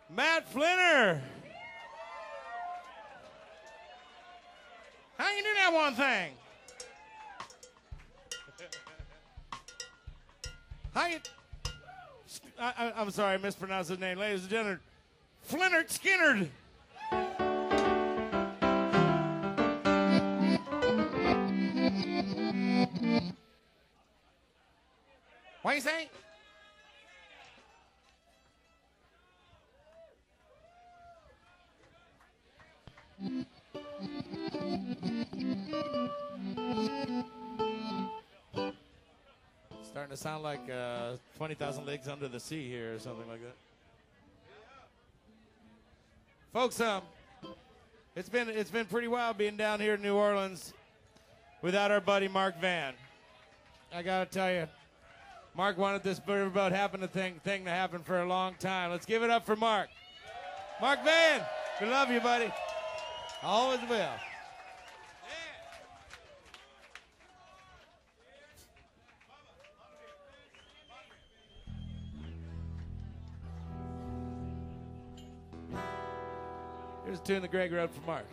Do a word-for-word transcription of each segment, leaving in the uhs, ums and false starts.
Matt Flinner. How you do that one thing? How you... I, I, I'm sorry, I mispronounced his name. Ladies and gentlemen, Flynard Skinnard. What you say? Starting to sound like uh, twenty thousand Leagues Under the Sea here or something like that. Folks, um, it's been it's been pretty wild being down here in New Orleans without our buddy Mark Van. I gotta tell you, Mark wanted this riverboat happen to thing thing to happen for a long time. Let's give it up for Mark. Mark Van, we love you, buddy. Always will. Here's a tune that Greg wrote for Mark.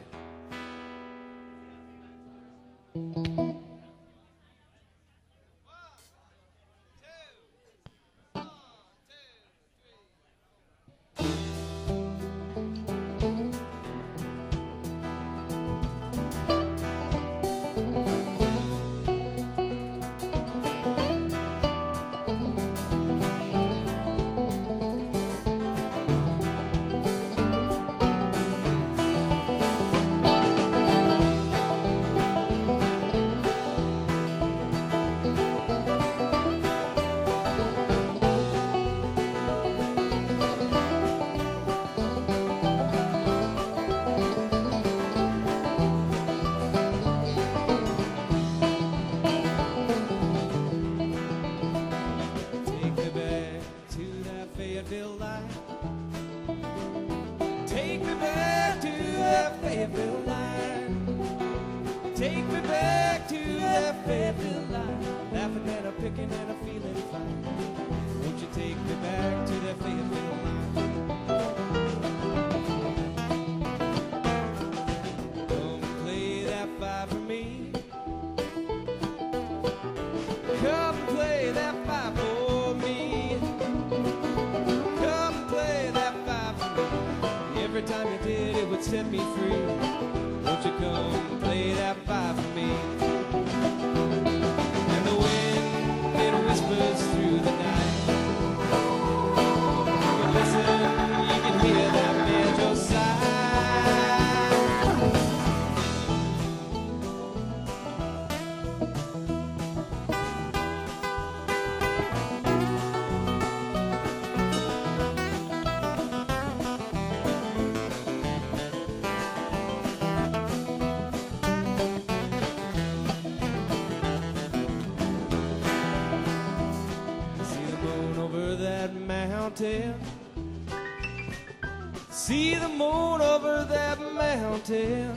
See the moon over that mountain.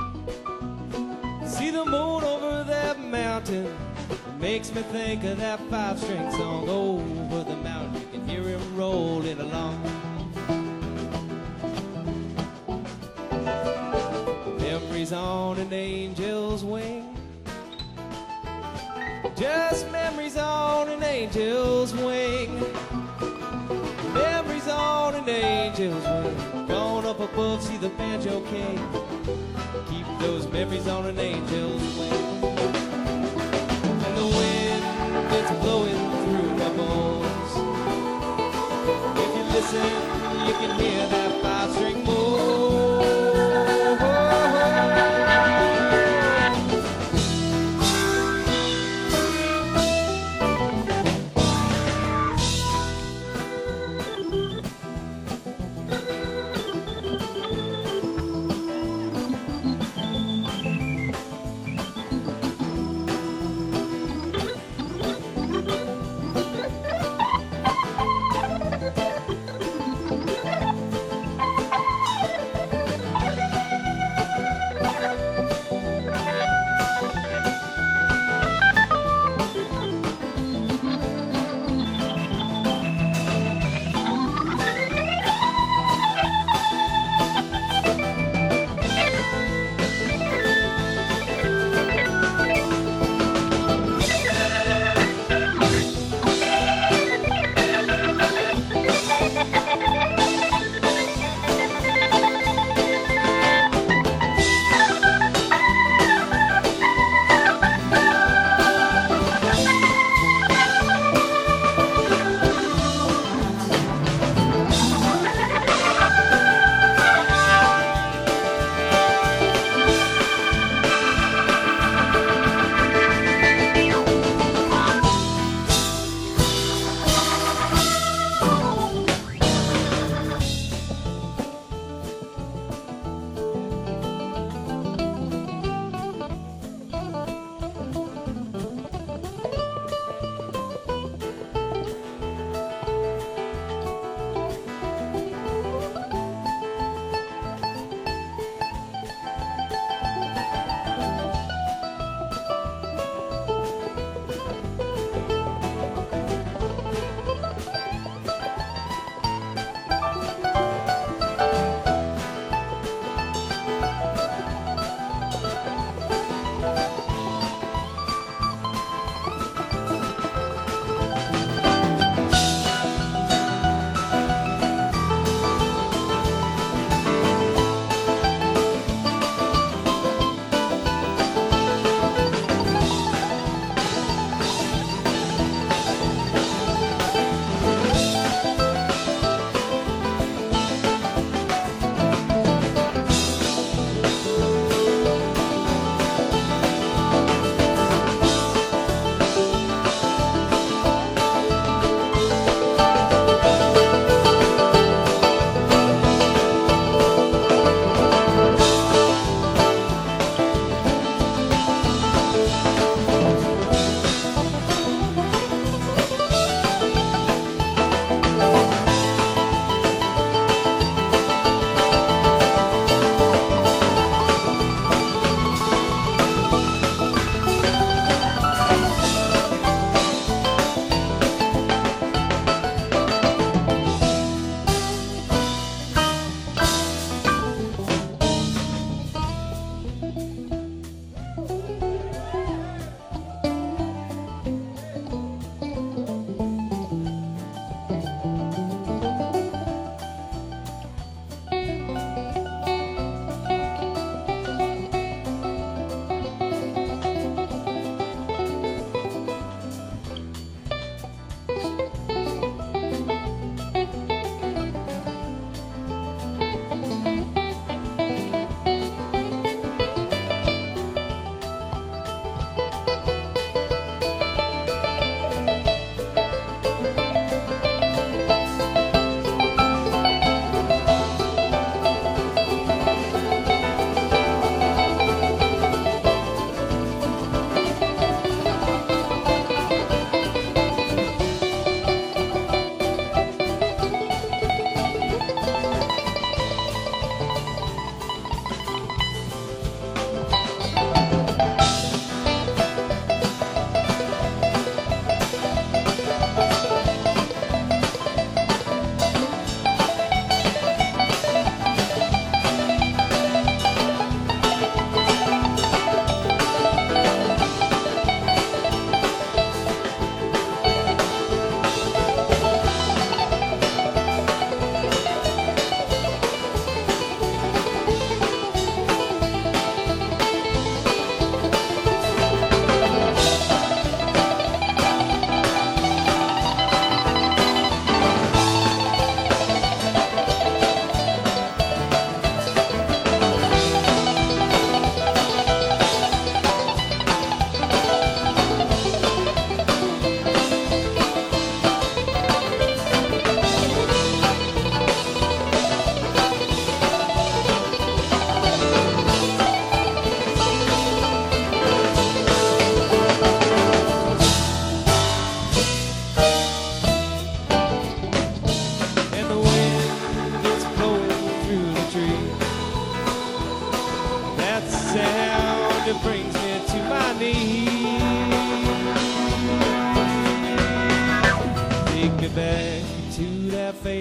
See the moon over that mountain. It makes me think of that five-string song. Over the mountain, you can hear him rolling along. Memories on an angel's wing. Just memories on an angel's wing. Memories on an angel's wing. Gone up above, see the banjo king. Keep those memories on an angel's wing. And the wind, it's blowing through my bones. If you listen, you can hear that five-string moan.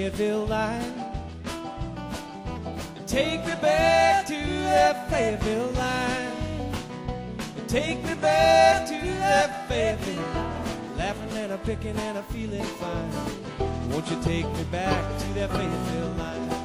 Fayetteville line. Take me back to that Fayetteville line. Take me back to that Fayetteville. Laughing and a picking and a feeling fine. Won't you take me back to that Fayetteville line?